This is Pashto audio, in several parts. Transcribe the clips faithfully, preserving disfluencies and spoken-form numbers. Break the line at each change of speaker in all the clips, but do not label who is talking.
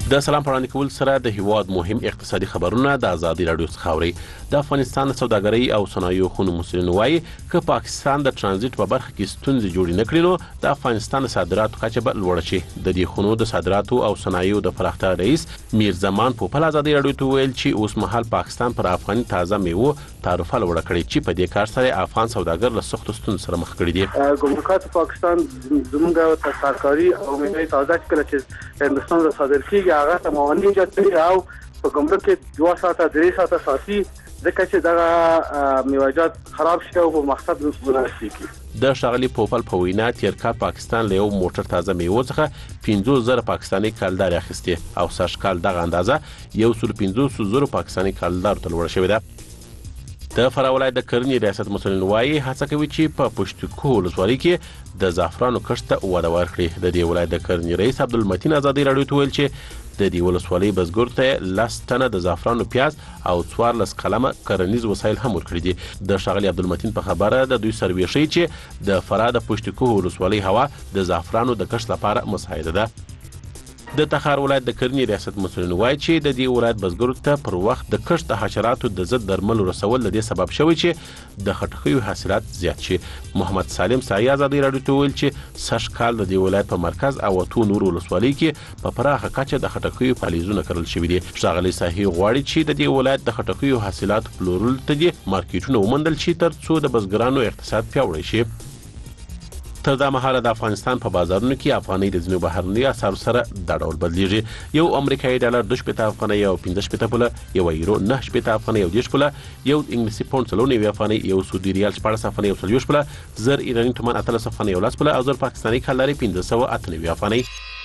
د سلام پړاندې کول سره د هیواد مهم اقتصادي خبرونه د ازادي رادیو څخه اوري. د افغانستان د سوداګرۍ او صنایعو خونو مسؤلین وایي که پاکستان د ترانزیت په برخه کې ستونزې جوړې نه کړي نو د افغانستان د صادراتو کچه به لوړه شي. د دې خونو د صادراتو او صنایعو د پراختیا رئیس میر زمان پوپل ازادي رادیو ته ویل چې اوس مهال پاکستان پر افغاني تازه میوه تعرفه لوړه کړې چې په دې کار سره افغان سوداګر له سختو ستونزو سره مخ کړي دي.
ګمرکات پاکستان زموږ د ترکاري او میوې تازه کله چې هندستان ته صادر کیږي هغه ته موانع جوړوي او په ګمرک کې دوه ساعته درې ساعته ساتي ځکه چې دا میوه‌جات خراب شي او په مقصد ورسېږي کی.
د شغلي پوپل په وینا تیر کال پاکستان له یو موټر تازه میوه څخه پنځوس زره پاکستاني کالدار اخیستي او سږ کال دغه اندازه یو سل پنځوس زره پاکستاني کالدار ته لوړه شوې ده. د فراه ولایت د کرنې ریاست مسؤلین وایي هڅه کوي چې په پشتکو ولسوالۍ کې د زعفرانو کښت ته وده ورکړي. د دې ولایت د کرنې رئیس عبدالمتین ازادي رادیو ته ویل چې د دې ولسوالۍ بزګر ته لس ټنه د زعفرانو پیاز او څوارلس قلمه کرنیز وسایل هم ورکړي دي. د ښاغلي عبدالمتین په خبره د دوی سروې ښیي چې د فراه د پشتکو ولسوالۍ هوا د زعفرانو د کښت لپاره مساعده ده. د تخار ولایت د کرنې ریاست مسؤلین وایي چې د دې ولایت بزګرو ته پر وخت د کښت د حشراتو د ضد درملو رسول د دې سبب شوی چې د خټکیو حاصلات زیات شي. محمد سالم سایه ازادي رادیو ته ویل چې سږ کال د دې ولایت په مرکز او اتو نور ولسوالۍ کې په پراخه کچه د خټکیو فعالیتونه کرل شوي دي. ښاغلي ساحي غواړي چې د دې ولایت د خټکیو حاصلات پلورل ته دي مارکیټونه وموندل شي تر څو د بزګرانو اقتصاد پیاوړی شي. تر دا مهاله د افغانستان په بازارونو کې افغانۍ د ځینو بهرنیو اسعارو سره دا ډول بدلیږي. یو امریکایي ډالر دوه شپېته افغانۍ او پنځه شپېته پوله، یو یورو نه شپېته افغانۍ او دېرش پوله، یو انګلیسي پونډ څلور نوي افغانۍ، یو سعودي ریال شپاړس افغانۍ او څلوېښت پوله، زر ایراني تومان اتلس افغانۍ او لس پوله او زر پاکستاني کالدارې پنځه سوه اته نوي افغانۍ.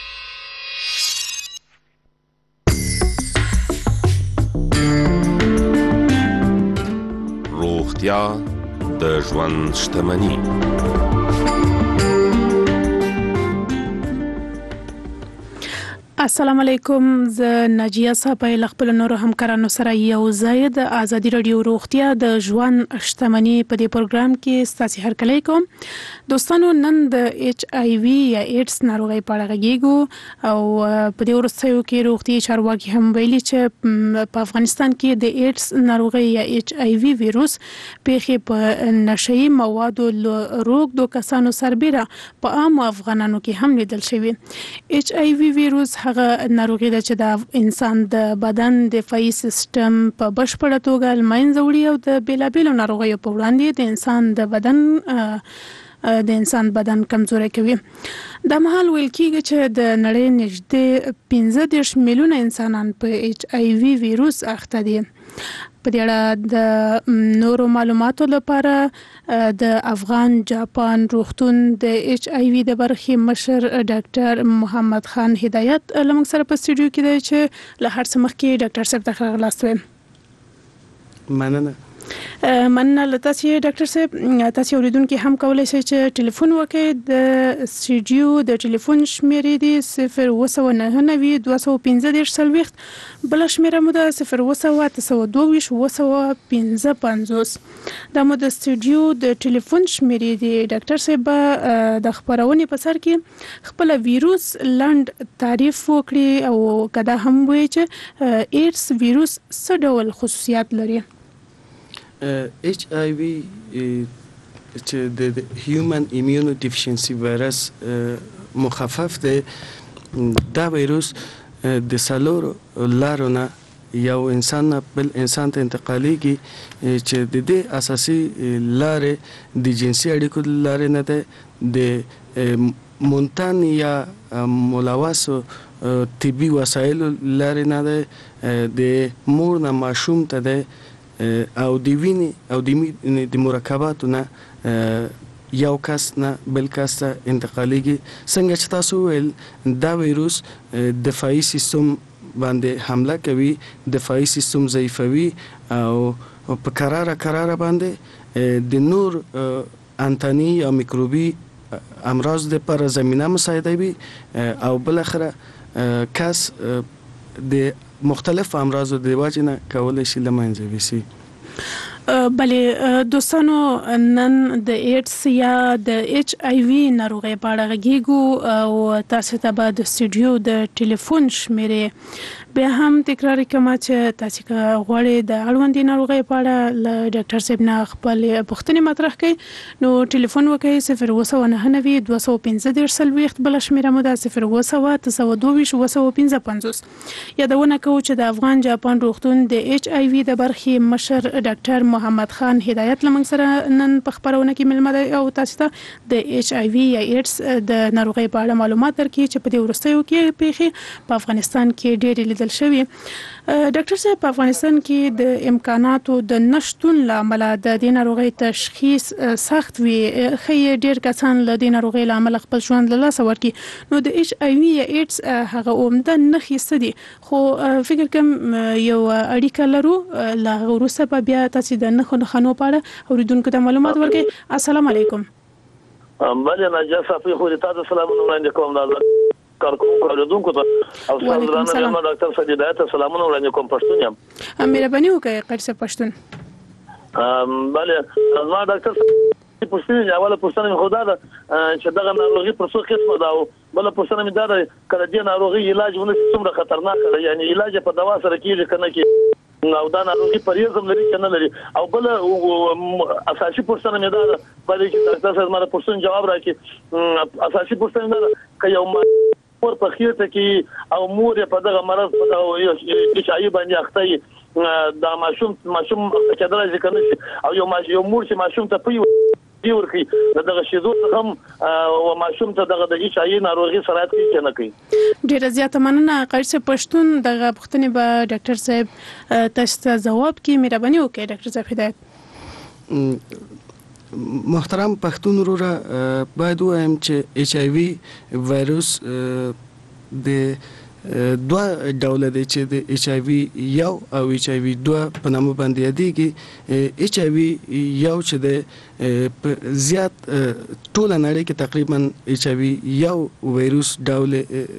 روغتیا د ژوند شتمني.
السلام علیکم. زه ناجیه صاحب له خپل نورو همکارانو سره یو ځای د ازادي رادیو روغتیا د ژوند شتمني په دې پروګرام کې ستاسو هرکلی کوم. دوستانو نن د ایچ آی وی یا ایډز ناروغۍ په اړه غږیږو او په دې وروستیو کې روغتي چارواکي هم ویلي چې په افغانستان کې د ایډز ناروغۍ یا ایچ آی وی ویروس پیښې په نشئی موادو روغ دو کسانو سربېره په عام افغانانو کې هم لیدل شوی. ایچ آی وی ویروس هغه ناروغي ده چې د انسان د بدن دفاعي سیستم په بشپړه توګه له منځه وړي او د بیلابیلو ناروغیو په وړاندې د انسان د بدن د انسان بدن کمزوري کوي. د مهال ویل کېږي چې د نړۍ نږدې پنځه دېرش میلیونه انسانان په ایچ آی وی ویروس اخته دي. په دې اړه د نورو معلوماتو لپاره د افغان جاپان روغتون د ایچ آی وی د برخې مشر ډاکټر محمد خان هدایت لمن سره په سټوډیو کې دی چې له هر څه مخکې ډاکټر صاحب ته راغلاست ویم.
مننه.
مننه له تاسو ډاکټر صاحب. تاسو اوریدونکو هم کولای شئ چې ټلیفون وکړئ. د سټوډیو د ټلیفون شمیرې دی صفر اووه سوه نهه نوي دوه سوه پنځه دېرش څلوېښت، بله شمیره مو ده صفر اووه سوه اته سوه دوه ویشت اووه سوه پنځه پنځوس. دا مو د سټوډیو د ټلیفون شمیرې دی. ډاکټر صاحب د خبرونې په سر کې خپل ویروس لنډ تعریف وکړي او کدا هم وایي چې ایډز ویروس څه ډول خصوصیات لري.
ایچ آی وی چې د هیومن ایمیونو ډیفیشنسي وایرس مخفف دی. دا ویروس د څلورو لارو نه یو انسان نه بل انسان ته انتقالیږي چې د دې اساسي لارې د جنسي اړیکو لارې نه ده، د مونتان یا ملوثو طبي وسایلو لارې نه ده، د مور نه ماشوم ته ده او د وینې او د مرکباتو نه یو کس نه بل کس ته انتقالیږي. څنګه چې تاسو ویل دا ویروس دفاعي سیستم باندې حمله کوي، دفاعي سیستم ضعیفوي او په قراره قراره باندې د نور انتاني یا میکروبي امراض د پر زمینه مساعدوي او بل اخره کس د مختلف امراضو د وجه نه کولای شي له منځه ویسي.
بله دوستانو نن د ایډز یا د ایچ آی وی ناروغي په اړه غږیږو او تاسو ته به د سټوډیو د ټلیفون شمیرې بیا هم تکرار کوم چې تاسو غواړئ د اړوندې ناروغي په اړه له ډاکټر صاحب نه خپل پوښتنې مطرح کړئ نو ټلیفون وکړئ صفر اووه سوه نهه نوي دوه سوه پنځه دېرش څلوېښت بله شمیره مو ده صفر اووه سوه اته سوه دوه ویشت اووه سوه پنځه پنځوس یادونه کوو چې د افغان جاپان روغتون د ایچ آی وی د برخې مشر ډاکټر محمد خان هدایت لمنګ سره نن په خبرونه کې ملمه ده او تاسو ته د ایچ آی وی یا ایډز د ناروغي په اړه معلومات درکړي چې په دې وروستیو کې پیښې په افغانستان کې ډېرې لیدل شوي. ډاکټر صاحب په افغانستان کې د امکاناتو د نشټون لامل د دې ناروغي تشخیص سخت وي خې ډېر کسان له دې ناروغي لامل خپل ژوند له لاسه ورکړي نو د ایچ آی وی یا ایډز هغه عمده نښې څه دي خو فکر کوم یو اړیکه لرو له هغه وروسته به بیا تاسو د نښو نښانو په اړه اورېدونکو ته معلومات ورکړئ. السلام علیکم.
بله ناجیه صافي خو دې تاسو سلامونه وړاندې کوم دا کارکونکو اوریدونکو ته او ستاسو درنه ډاکټر صاحب هدایت سلامونه وړاندې کوم پښتون یم.
مهرباني وکړئ قاری صاحب پښتون.
بله ما ډاکټر پښتون اوله پښتون خدا ده چې دغه ناروغي پر څو قسمه ده او بل پښتون مې دا کله دې ناروغي علاج ونه څومره خطرناک ده یعنی علاج په دوا سره کیږي کنه کې نو دا ناروغي پریزم لري کنه لري او بل اساسي پښتنه مې دا بلې چې ډاکټر صاحب مله پښتون جواب راکړي اساسي پښتنه دا ک یو مور په خیرته کې او مور په دغه مرض په دغه چې باندې اخته دا ماشوم ماشوم کېدل چې کنه او یو یو مور چې ماشوم ته پي دی ورکی دغه شیدو هم او ماشوم ته دغه د ایچ آی ناروغي سرایت کې نه کوي.
ډیره زیاته مننه قاری صاحب پښتون دغه پوښتنې به ډاکټر صاحب تاسو ته جواب کې مهرباني وکړئ ډاکټر صاحب هدایت.
محترم پښتون وروره باید وایم چې ایچ آی وی وایروس د دوه ډول دی چې د ایچ آی وی یو او ایچ آی وی دوه په نامه باندې یادېږي. ایچ آی وی یو چې د زیات ټول نړۍ کې تقریبا ایچ آی وی یو وایروس ډول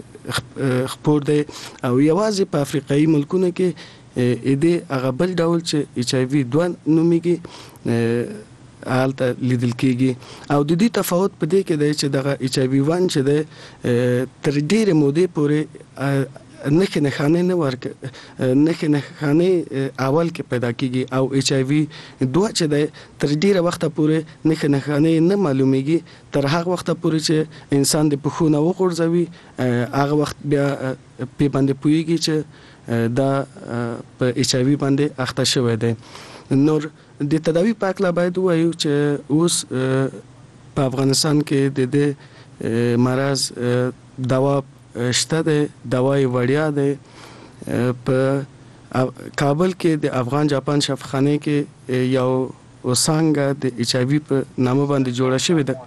خپور دی او یوازې په افریقایي ملکونو کې اې دې هغه بل ډول چې ایچ آی وی دوه نومیږي حالته لیدل کېږي او د دې تفاوت په دې کې دی چې دغه ایچ آی وی ون چې دی تر ډېرې مودې پورې نښې نښانې نه ورک نښې نښانې اول کې پیدا کېږي او ایچ آی وی دوه چې دی تر ډېره وخته پورې نښې نښانې نه معلومیږي تر هغه وخته پورې چې انسان د پښو نه وغورځوي هغه وخت بیا پې باندې پوهېږي چې دا په ایچ آی وی باندې اخته شوی دی. نور د تداوی په اړه باید وایو چې اوس په افغانستان کې د دې مرض دوا شته ده دوا یې وړیا ده. په کابل کې د افغان جاپان شفاخانه کې یو وسانګه د ایچ آی وی په نامه باندې جوړه شوې ده.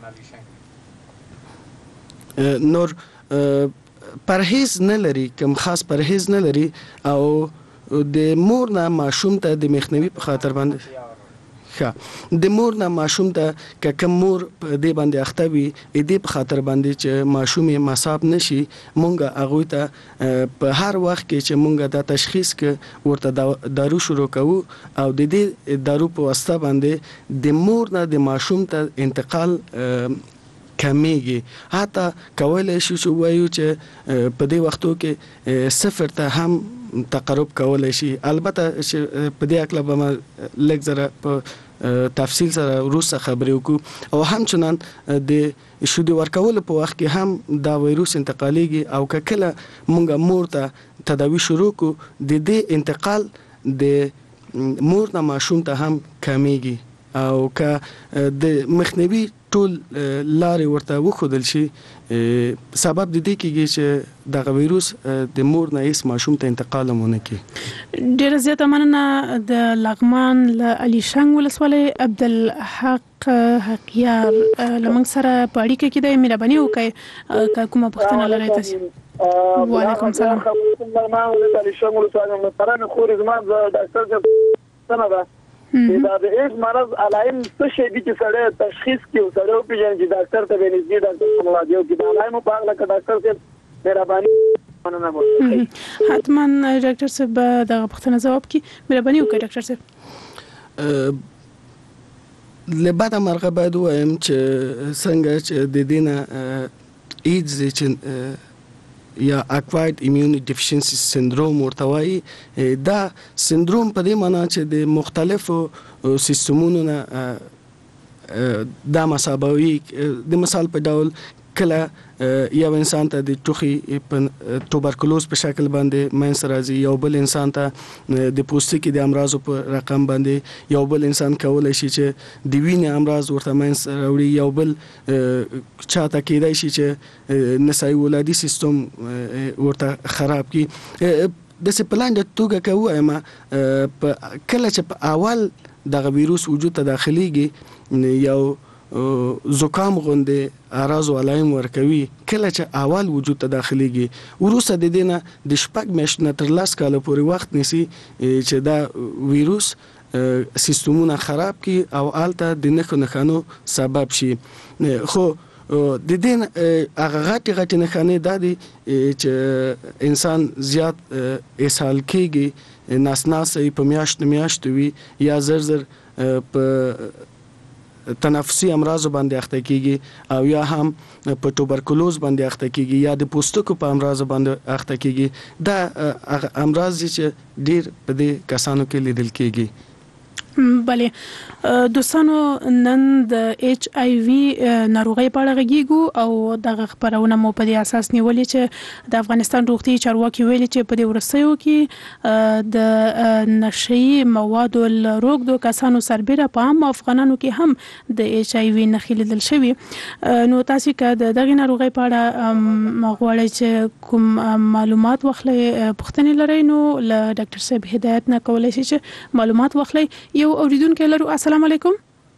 نور پرهیز نه لري کوم خاص پرهیز نه لري او د مور نه ماشوم ته د مخنیوي په خاطر باندې ښه د مور نه ماشوم ته که کوم مور په دې باندې اخته وي دې په خاطر باندې چې ماشوم یې مصاب نشي مونږ هغه ته په هر وخت کې چې مونږ دا تشخیص کې ورته دارو شروع کوو او د دې دارو په واسطه باندې د مور نه د ماشوم ته انتقال کمیږي. حتی کولای شو چې وایو چې په دې وختو کې صفر ته هم تقرب کولای شي. البته چې په دې اړه به ما لږ زره په تفصیل سره وروسته خبرې وکړو او همچنان د شودې ورکولو په وخت کې هم دا وایروس انتقالیږي او که کله مونږ مور ته تداوی شروع کړو د دې انتقال د مور نه ماشوم ته هم کمیږي او که د مخنیوي ټول لارې ورته وښودل شي سبب د دې کېږي چې دغه ویروس د مور نه هیڅ ماشوم ته انتقال هم ونه کړي.
ډېره زیاته مننه. د لغمان له علي شنګ ولسوالۍ عبدالحق حقیار له موږ سره په اړیکه کې دی. مهرباني وکړئ که کومه پوښتنه لرئ تاسو. وعلیکم سلام.
لغمان ولسوالۍ علي شنګ ولسوالۍ محترم خورې زما ډاکټر صاحب څنګه ده دا د ایډز مرض علائم څه شي دي چې سره تشخیص کې سره پیژنې چې ډاکټر ته ونیږي ډاکټر مولا دیو کې دا علائم په اړه کې ډاکټر صاحب مهرباني مننه وکړئ.
حتما ډاکټر صاحب دا پوښتنه جواب کی مهرباني وکړئ ډاکټر صاحب.
لبعد مرغه باید وایم چې څنګه چې د دینه ایدز چې یا اکوایرډ ایمیون ډیفیشنسي سندروم ورته وایي. دا سندروم په دې معنی چې د مختلفو سیستمونو نه دا مسابوي. د مثال په ډول کله یو انسان ته د ټوخي په توبرکلوز په شکل باندې منځ راځي، یو بل انسان ته د پوستکي د امراضو په رقم باندې، یو بل انسان کولی شي چې د وینې امراض ورته منځ راوړي، یو بل چاته کېدای شي چې نسایي ولادي سیستم ورته خراب کړي. داسې په لاندې توګه که ووایم کله چې په اول دغه ویروس وجود ته داخلیږي یو زکام غوندې اعراض او علائم ورکوي، کله چې اول وجود ته داخليږي وروسته د دې نه د شپږ میاشتو نه تر لس کاله پورې وخت نیسي چې دا ویروس سیستمونه خراب کړي او هلته د نښو نښانو سبب شي. خو د دې هغه غټې غټې نښانې دا دي چې انسان زیات اسهال کېږي، ناس ناسه په میاشتو میاشتو وي، یا زر زر په تنفسي امراض باندې اخته کیږي، او یا هم په توبرکلوز باندې اخته کیږي، یا د پوستکو په امراض باندې اخته کیږي. دا امراض چې ډیر په دې کسانو کې لیدل کیږي.
بله دوستانو، نن د ایچ آی وی ناروغۍ په اړه غږیږو او دغه خبرونه مو په دې اساس نیولې چې د افغانستان روغتي چارواکي ویلي چې په دې وروستیو کې د نشئی موادو لروږدو کسانو سربېره په عام افغانانو کې هم د ایچ آی وی نښې لیدل شوي. نو تاسو که د دغه ناروغۍ په اړه غواړئ چې کوم معلومات واخلئ، پوښتنې لرئ، نو له ډاکټر صاحب هدایت نه کولی شئ چې معلومات واخلئ. یو اوریدونکو لرو. السلام علیکم.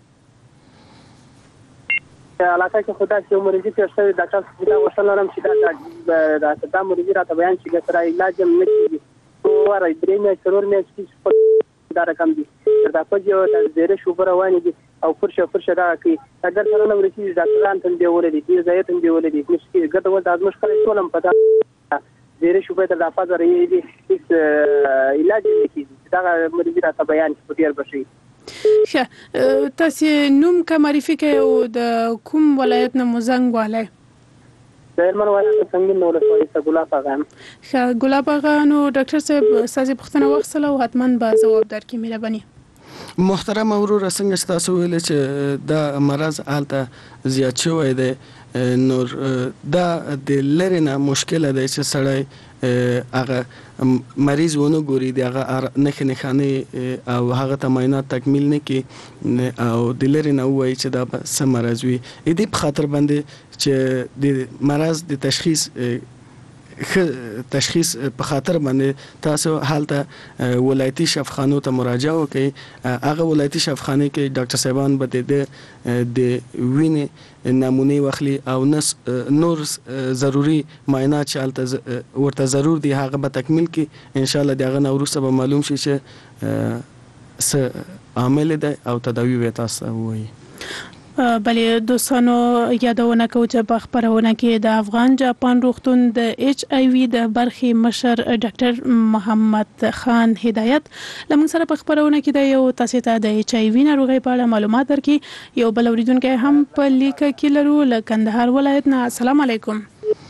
علاقه کې خدا چې مریضي تر څو ډاکټر صاحب دا وسلم چې دا دا مریضي راته بیان چې سره علاج هم نشي او راځي درې مې ضرور مې چې دا رقم دي دا په یو د زیره شوبره وانی دي او فرشه فرشه دا کوي اگر سره نو ورسي ډاکټران ته دی ولې دي زیات هم دی ولې دي مشکل ګټه ول د مشکل ټولم پتا زیره شوبه ته د افاظ رې دي هیڅ علاج نشي دا مریضي راته بیان په ډیر بشي.
ښه، تاسو نوم کا معرفي کوي او د کوم ولایت نه مزنګ والي؟
د هلمند ولایت څنګه نو ولایت څخه ګلاب اغا.
ښه، ګلاب اغا، نو ډاکټر صاحب ساسي پوښتنه وکړه او حتماً به جواب درکړي. مهرباني.
محترم اورور، څنګه تاسو ویل چې دا مرض حالته زیات شوی دی، نور دا د لری نه مشکل دی چې سړی هغه مریض ونه ګوري، دغه نښې نښانې او هغه ته معاینات تکمیل نه کړي او د لری نه وایي چې دا به څه مرض وي. د دې په خاطر باندې چې د مرض د تشخیص تشخیص په خاطر باندې تاسو حالته ولایتي شفاخانو ته مراجعه وکړئ. هغه ولایتي شفاخانه کې ډاکټر صاحبان به د د وینې نمونه واخلي او نس نور ضروری معاینات چې حالته ورته ضرور دي هغه به تکمیل کړي. ان شاء الله دغه نو وروسته به معلوم شي چې څه عامل دی او تداوی به تاسو وایي.
بلې دوستانو، یادونه کوو چې په خبرونه کې د افغان جاپان روغتون د ایچ آی وی د برخې مشر ډاکټر محمد خان هدایت لمن سره په خبرونه کې د یو تاسو ته د ایچ آی وی ناروغۍ په اړه معلومات درکړي. یو بل اوریدونکو هم په لیکه کې لرو له کندهار ولایت نه. السلام علیکم.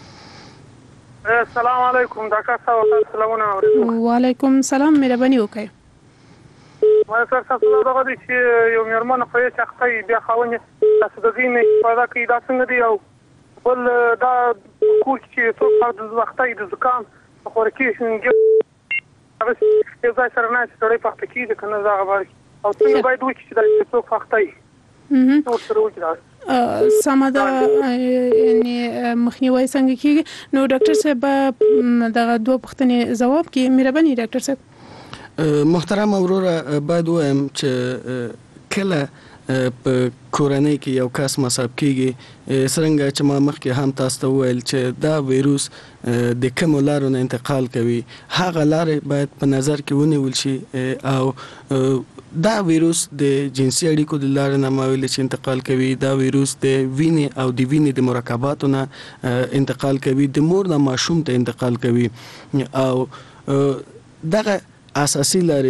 السلام علیکم ډاکټر صاحب. السلام علیکم.
وعلیکم السلام. مهرباني وکړئ.
ما سره تاسو دغه دي چې یو میرمن په یوه شخصي بیا خاونې تاسو د غینې پیدا کوي دا څنګه دی او بل دا کوچ چې څو د وختي د زکام خور کې څنګه هغه یو ځای سره نه ستړي پخته کیږي کنه دا غواړي او څنګه باید وکړي چې د څو وختي څو سره وکړي
سماده یعنی مخنیوي څنګه کیږي. نو ډاکټر صاحب دغه دوه پوښتنې جواب کړي. مهرباني ډاکټر صاحب.
محترم اورور، باید وایم چې کله په کورنۍ کې یو کس مصاب کیږي څنګه چې ما مخکې هم تاسو ته وویل چې دا ویروس د کومو لارو نه انتقال کوي، هغه لارې باید په نظر کې ونیول شي او دا ویروس د جنسي اړیکو د لارې نه ما ویل چې انتقال کوي. دا ویروس د وینې او د وینې د مرکباتو نه انتقال کوي، د مور نه ماشوم ته انتقال کوي او دغه اساسي لارې دي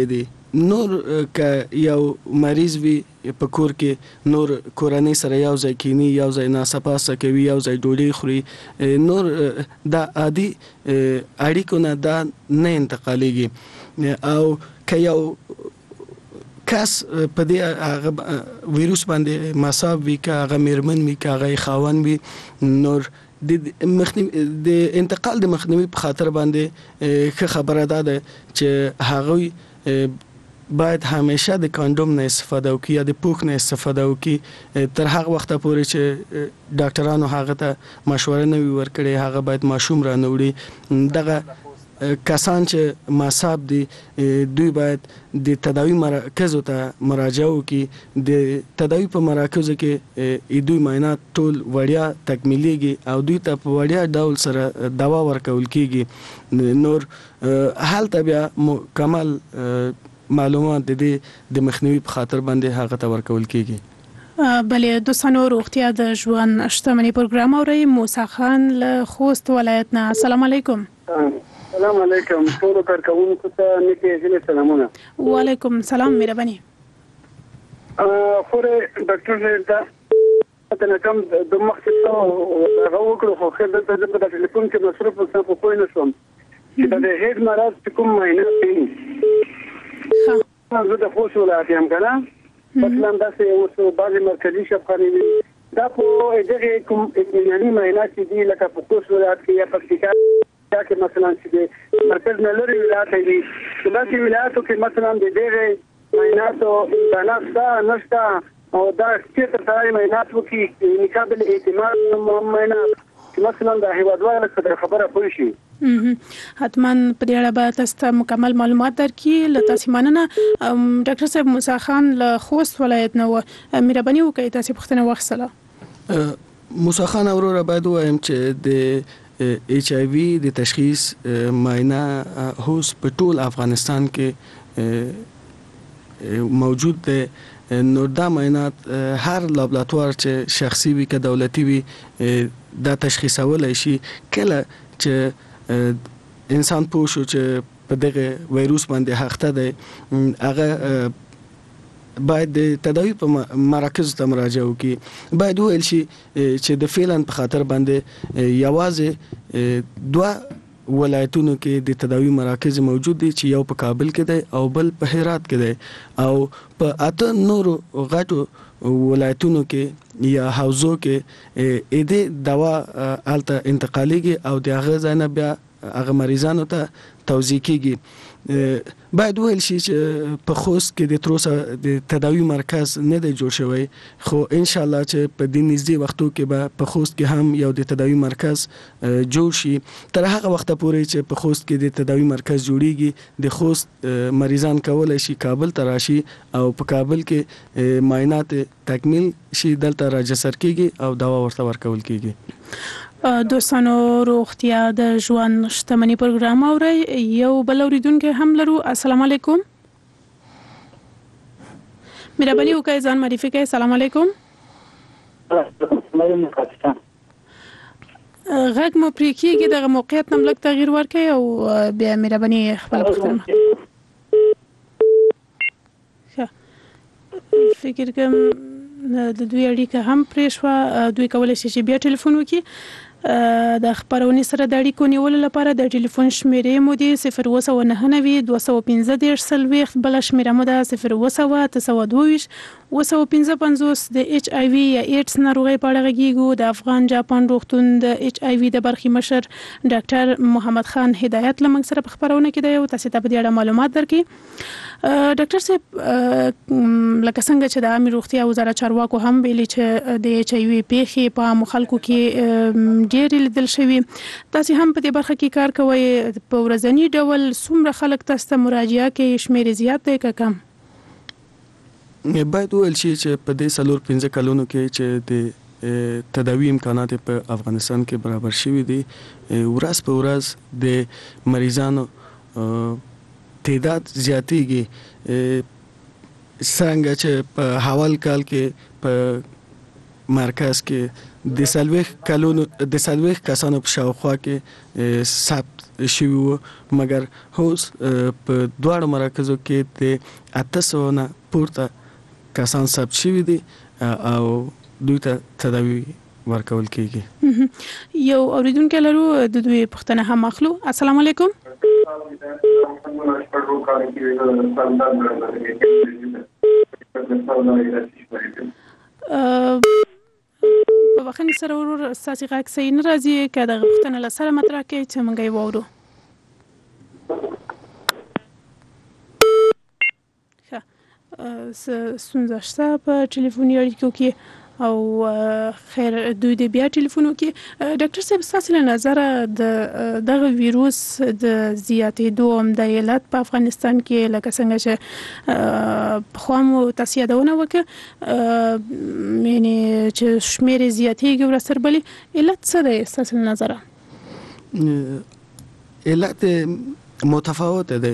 نور که یو مریض وي په کور کې نور کورنۍ سره یو ځای کینی یو ځای ناڅاپاسه کوي یو ځای ډوډۍ خوري نور دا عادي اړیکو نه دا نه انتقالیږي او که یو کس په دې هغه ویروس باندې مصاب وي که هغه میرمن وي که هغه خاوند وي نور د مخنیوي د انتقال د مخنیوي په خاطر باندې ښه خبره ده چې هغه باید همیشه د کاندوم نه استفاده وکړي یا د پوښ نه استفاده وکړي تر هغه وخت پورې چې ډاکټرانو هغه ته مشوره نه وي ورکړي هغه باید ماشوم را نه وړي دغه کسان چې مصاب دي دوی باید د تداوی مراکزو ته مراجعه وکړي د تداوی په مراکزو کې دوی معاینات ټول وړیا تکمیلیږي او دوی ته په وړیا ډول سره دوا ورکول کیږي نور هلته بیا مکمل معلومات د دې د مخنیوي په خاطر باندې هغه ته ورکول کیږي.
بلې دوستانو روغتیا د ژوند شتمنۍ پروګرام اوري موسی خان له خوست ولایت نه. السلام علیکم.
السلام علیکم ټول کارکونکو ته نیکه هیله سلامونه.
وعلیکم السلام مهرباني.
خو ډاکټر زیدا ته کوم د مخکې ته هغه وکړو خو خیر دلته د ټلیفون کې مصرف وسه په کوی نشم چې د هیڅ مرض کوم معاینه کوي زه د خوست ولایت یم کنه مثلا داسې اوس بعضې مرکزي شفاخانې دي دا په دغه کوم اطمیناني معاینات چې دي لکه په خوست ولایت کې یا پکتیکا کې مثلا چې د مرکز نه لرې ولایت دي داسې ولایتو کې مثلا د دغه معایناتو امکانات شته نشته او دا چېرته سړی معاینات وکړي نقابل اعتماد معاینات مثلا د هیوادوالو څخه خبره پوه شي
حتما په دې اړه به تاسو ته مکمل معلومات درکړي له تاسو مننه. ډاکټر صاحب موسی خان له خوست ولایت نه و مهرباني وکړئ تاسو پوښتنه واخیستله.
موسی خان وروره باید وایم چې د ایچ آی وی د تشخیص معاینه هوس په ټول افغانستان کې موجود دی. نو دا معاینات هر لابراتوار چې شخصي وي که دولتي وي دا تشخیصولای شي کله چې انسان پوه شو چې په دغه وایروس باندې اخته دی هغه باید د تداوی په مراکز ته مراجعه وکړي. باید ویل شي چې د فعلا په خاطر باندې یوازې دوه ولایتونو کې د تداوی مراکز موجود دي چې یو په کابل کې دی او بل په هرات کې دی او په اته نورو غټو ولایتونو کې یا حوزو کې اې دې دوا الته انتقالیږي او د هغه ځای نه بیا هغه مریضانو ته توزیع کیږي. باید ویل شي چې په خوست کې د تروسه د تداوی مرکز نه دی جوړ شوی خو ان شاء الله چې په دې نږدې وختو کې به په خوست کې هم یو د تداوی مرکز جوړ شي. تر هغه وخت پورې چې په خوست کې د تداوی مرکز جوړیږي د خوست مریضان کولای شي کابل ته راشي او په کابل کې معاینات تکمیل شي دلته راجسر کیږي او دوا ورته ورکول کیږي.
دوستانو روغتیا د ژوند شتمنۍ پروګرام اوري یو بل اوریدونکو هم لرو. السلام علیکم مهرباني وکړئ ځان معرفي کړئ. السلام علیکم. غږ مو پرې کېږي دغه موقعیت نه لږ تغییر ورکړئ او بیا مهرباني خپل پوښتنه فکر کوم د دوی اړیکه هم پرې شوه. دوی کولی شي چې بیا ټلیفون وکړي. د خبرونې سره د اړیکو نیولو لپاره د ټلیفون شمیرې مو دي صفر اووه سوه نهه نوي دوه سوه پنځه دېرش څلوېښت بله شمیره مو ده صفر اووه سوه اته سوه دوه ویشت اووه سوه پنځه پنځوس. د ایچ آی وي یا ایډز ناروغۍ په اړه غږیږو. د افغان جاپان روغتون د ایچ آی وي د برخې مشر ډاکټر محمد خان هدایت له موږ سره په خبرونه کې دی او تاسو ته په دې اړه معلومات درکړي. ډاکټر صاحب لکه څنګه چې د عامه روغتیا وزارت چارواکو هم ویلي چې د ایچ آی وي پیښې په عامو خلکو کې ډېرې لیدل شوي. تاسو هم په دې برخه کې کار کوئ. په ورځني ډول څومره خلک تاسو ته مراجعه کوي؟ شمېر زیات دی که کم؟
باید وویل شي چې په دې څلور پنځه کلونو کې چې د تداوی امکانات په افغانستان کې برابر شوي دي ورځ په ورځ د مریضانو تعداد زیاتېږي. څنګه چې په حوال کال کې په مرکز کې د سلويخ کلونو د سلويخ کسانو په شاوخوا کې ثبت شوی وو مګر هوس په دواړو مراکزو کې د اته سوه نه پورته کسان ثبت شوي دي او دوی ته تداوی ورکول کیږي.
یو اوریدونکو لرو د دوی پښتنه هم اخلو. السلام علیکم. په وخت سره ورور ساسي غاک سي نه راځي کله د پښتنه لسره مطرح کې چې مونږ یې وورو. ښه ستونزه شته په ټلیفوني اړیکو کې او خیر دوی د بیا ټلیفونو کې ډاکټر صاحب ستاسو له نظر د دغه ویروس د زیاتېدو هم د علت په افغانستان کې لکه څنګه چې خو مو تاسو یادونه وکړه مینه چې شمیر زیاتېږي ورسره بلی علت څه دی ستاسو له نظر؟
علت متفاوت دی.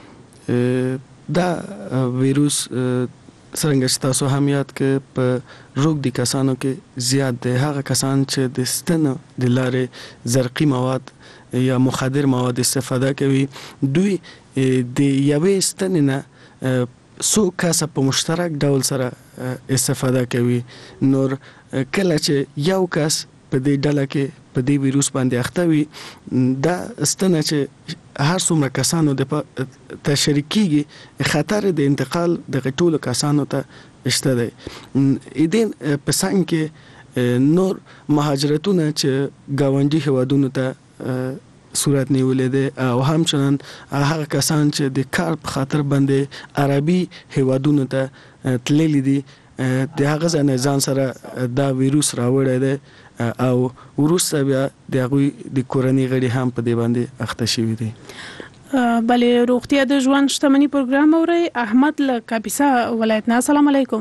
دا ویروس څنګه چې تاسو هم یاد کې په روغ دي کسانو کې زیات دي هغه کسان چې د ستنو د لارې زرقي مواد یا مخدر مواد استفاده کوي دوی د یوې ستنې نه څو کسه په مشترک ډول سره استفاده کوي. نور کله چې یو کس په دې ډله کې په دې ویروس باندې اخته وي دا ستنه چې هر څومره کسانو د تشریکيږي خطر د انتقال د ټولو کسانو ته شته دی. اېدین په څنګه کې نور مهاجرتونه چې گاونډي هوادونو ته صورت نیولې ده او همچنان هغه کسان چې د کار په خاطر باندې عربي هوادونو ته تللي دي د هغه ځنه ځان سره دا ویروس راوړی دی او وروسته بیا د هغوی د کورنۍ غړي هم په دې باندې اخته شوي دي.
بلې روغتیا د ژوند شتمني پروګرام اورئ. احمد له کاپیسا ولایت نه. السلام علیکم.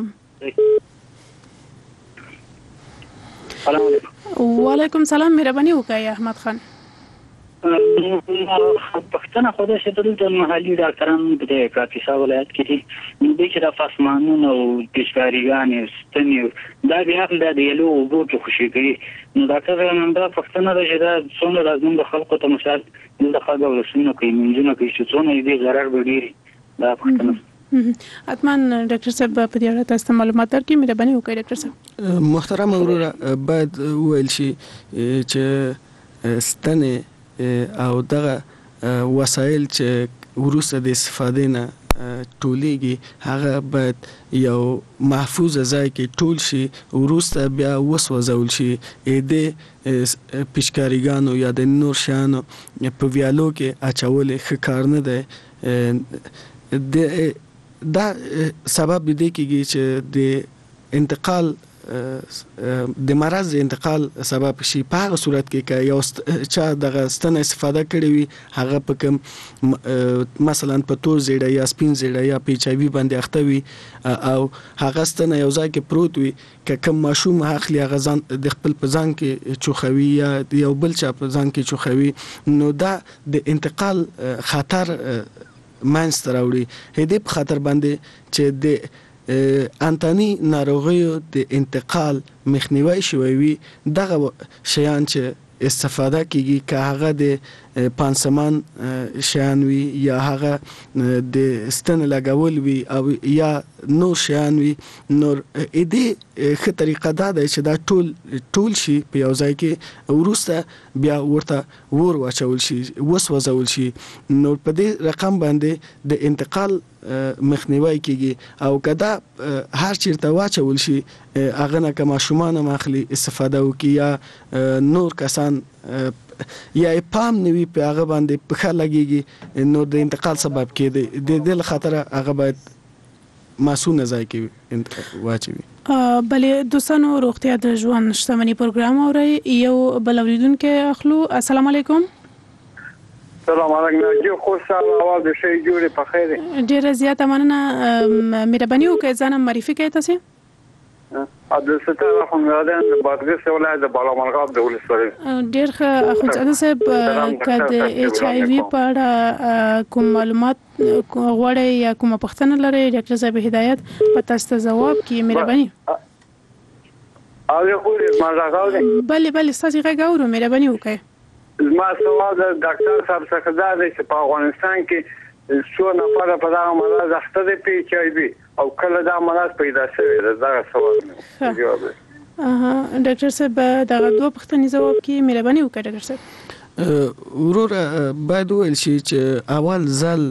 وعلیکم سلام. مهرباني وکړئ احمد خان.
پښتنه خو د شتل د محلي ډاکټرانو د کاپیسا ولایت کې دي د چې د فاسمانونو او پېشکاریګانې ستنې دا بیا هم د یلو اوبو کې خوشي کوي نو ډاکټر نن دا پښتنه د چې دا څومره لازم د خلکو ته مثال د خلکو ورسونه کوي منځونه کوي چې څونه دې ضرر وړي دا پښتنه
اتمن ډاکټر صاحب په دې اړه تاسو معلومات درکړئ. مهرباني وکړئ ډاکټر صاحب.
محترم وروره باید وویل شي چې ستنې او دغه وسایل چې وروسته د استفادې نه ټولېږي هغه باید یو محفوظ ځای کې ټول شي وروسته بیا وسوځول شي. د پېشکاریګانو یا د نور شیانو په ویالو کې اچول ښه کار نه دی. دا سبب دی کېږي چې د انتقال د مرض انتقال سبب شي. په هغه صورت کې که یو چا دغه ستنه استفاده کړې وي هغه په کوم مثلا په تور زیړه یا سپین زیړه یا په ایچ آی وي باندې اخته وي او هغه ستنه یو ځای کې پروت وي که کوم ماشوم اخلي هغه ځان د خپل په ځان کې چوخوي یا یو بل چا په ځان کې چوخوي نو دا د انتقال خطر منځته راوړي. هدې په خاطر باندې چې د انتاني ناروغیو د انتقال مخنیوي شوی وي دغه شیان چې استفاده کیږي که هغه د پانسمان شیان وي یا هغه د ستن لګول وي او یا نور شیان وي نور دې ښه طریقه دا ده چې دا ټول ټول شي په یو ځای کې وروسته بیا ورته ور واچول شي وسوځول شي نو په دې رقم باندې د انتقال مخنیوي کیږي او کدا هر چیرته واچول شي هغه نه کما شومان مخلي استفاده وکي یا نور کسان یا پام نوي په هغه باندې په خله لګيږي نو د انتقال سبب کېږي د دل خطر هغه باید مسؤل ځای کې واچوي.
بلې دوستانو روغتیا د ژوند شتمني پروګرام اورئ. یو بل اوریدونکو اخلو. السلام علیکم.
سلام علیکم. جو خو سلام اواز د شي جوړه په خیر.
ډیره زیاته مننه. مهرباني وکړئ ځان معرفي کړئ تاسو.
عبدالستار اخوندزاده د بادغیس ولایت د بالامرغاب د ولسوالۍ.
ډیر ښه اخوندزاده صاحب که د ایچ آی وي په اړه کوم معلومات غواړئ یا کومه پوښتنه لرئ ډاکټر صاحب هدایت په تاسو ته ځواب کړي. مهرباني.
او یو خو ما راغلی
بله بله ستاسو غږ اورو مهرباني وکړئ
ما سوال د ډاکټر صاحب څخه دا دی چې په افغانستان کې څو نفر په دغه مرض اخته دي پی ایچ آی وی او کله دا مرض پیدا شوی دا دغه سوال نه جواب
اها ډاکټر صاحب دا دوه پوښتنې جواب کې مهرباني وکړئ ډاکټر صاحب
ورور باید ویل شي چې اول ځل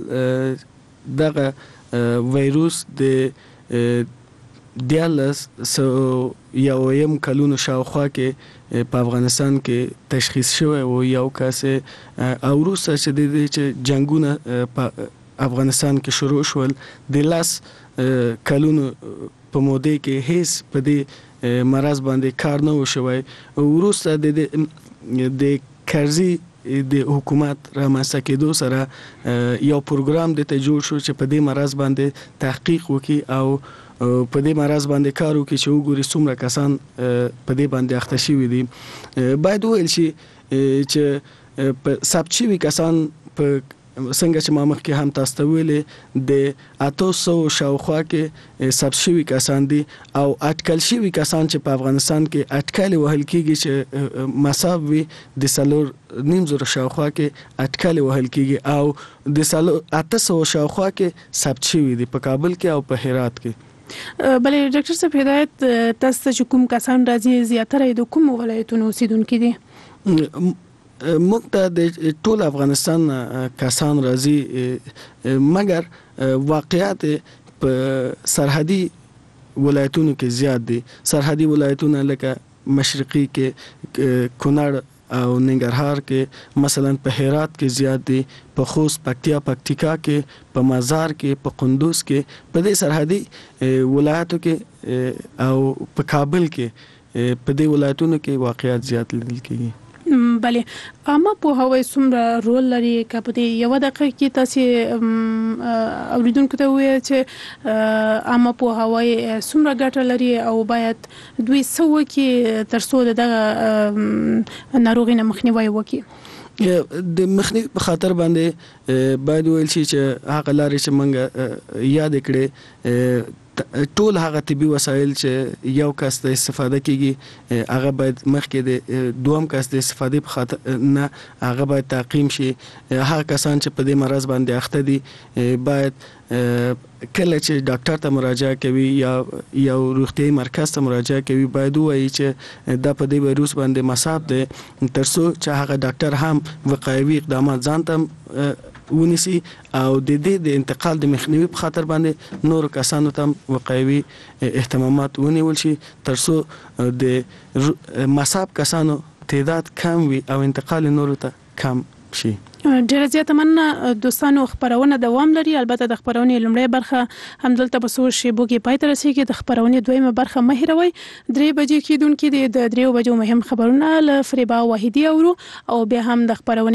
دغه وایروس د دیالس سو یویم کلونو شاوخوا کې په افغانستان کې تشخیص شوی او یو کس او وروسته چې د دې جنگونه په افغانستان کې شروع شول د لاس کلونو په موده کې هیڅ په دې مرض باندې کار نه وشوي وروسته د د کرزي د حکومت را مسته کېدو سره یو پروګرام د ته جوړ شو چې په دې مرض باندې تحقیق وکړي او په دې مرض باندې کار وکړي چې وګوري څومره کسان په دې باندې اخته شوي دي باید ویل شي چې په ثبت شوي کسان په څنګه چې ما مخکې هم تاسو ته ویلې د اته سوه شاوخوا کې ثبت شوي کسان دي او اټکل شوي کسان چې په افغانستان کې اټکل وهل کېږي چې مصاب وي د څلور نیم زره شاوخوا کې اټکل وهل کېږي او د څلور اته سوه شاوخوا کې ثبت شوي دي په کابل کې او په هرات کې
بلې ډاکټر صاحب هدایت تاسو چې کوم کسان راځي زیاتره د کوم ولایتونو اوسیدونکي دي
موږ ته د ټول افغانستان کسان راځي مګر واقعیت په سرحدي ولایتونو کې زیات دي سرحدي ولایتونه لکه مشرقي کې کونړ او ننګرهار کې مثلا په هرات کې زیات دي په خوست پکتیا پکتیکا کې په مزار کې په قندوز کې په دې سرحدي ولایتو کې او په کابل کې په دې ولایتونو کې واقعیت زیات لیدل کېږي
بله اما په هوای څومره رول لري کله په یو دقیقه کې تاسو اوریدونکو ته وایي چې اما په هوای څومره ګټه لري او باید دوی سو کې ترڅو دغه ناروغي نه مخنیوي وکړي
د مخنیوي په خاطر باندې باید ویل شي چې هغه لارې چې موږ یاد کړې ټول هغه طبي وسایل چې یو کس د استفاده کیږي هغه باید مخکې د دوم کس د استفاده په خاطر نه هغه باید تعقیم شي هغه کسان چې په دې مرض باندې اخته دي باید کله چې ډاکټر ته مراجعه کوي یا یو روغتیايي مرکز ته مراجعه کوي باید وایي چې دا په دې وایروس باندې مصاب دي ترڅو چې هغه ډاکټر هم وقایوي اقدامات ځان ته ونیسي او د دې د انتقال د مخنیوي په خاطر باندې نور کسانو ته وقایوي اهتمامات ونیول شي ترڅو د مصاب کسانو تعداد کم وي او انتقال نور ته کم شي
ډیره زیاته مننه دوستانو خبرونه دوام لري البته د خبرونې لومړی برخه همدلته په څو شیبو کې پای ته رسیږي د خبرونې دویمه برخه مه هیروئ درې بجې کېدونکې د دریو بجو مهم خبرونه له فریبا واحدي اورو او بیا هم د خبرونې